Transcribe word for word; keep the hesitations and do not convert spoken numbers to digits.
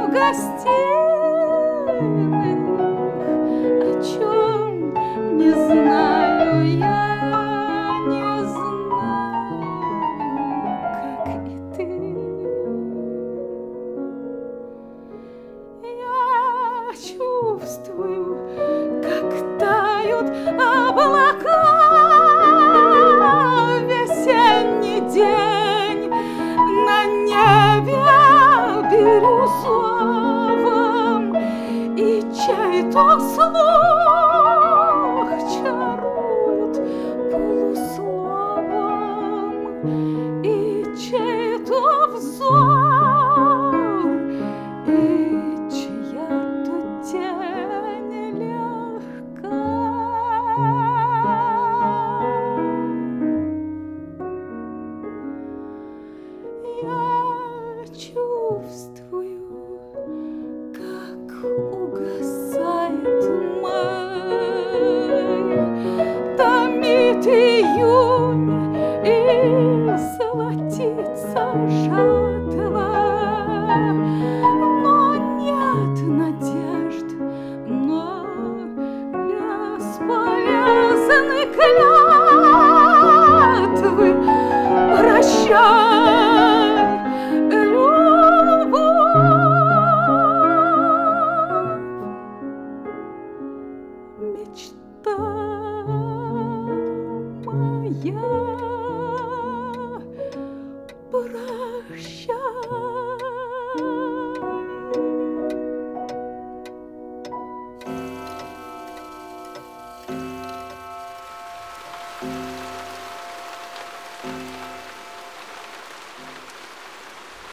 гостиных, о чем не знаю я, не знаю, как и ты. Я чувствую, как тают облака, весенний день на небе бирюзовом, и чей-то слух чарует полусловом, и чей-то взор, и чья-то тень легка. Я чувствую, как угасает май, томит июнь и золотится жатва, но нет надежд на бесполезные клятвы. Прощай, мечта моя.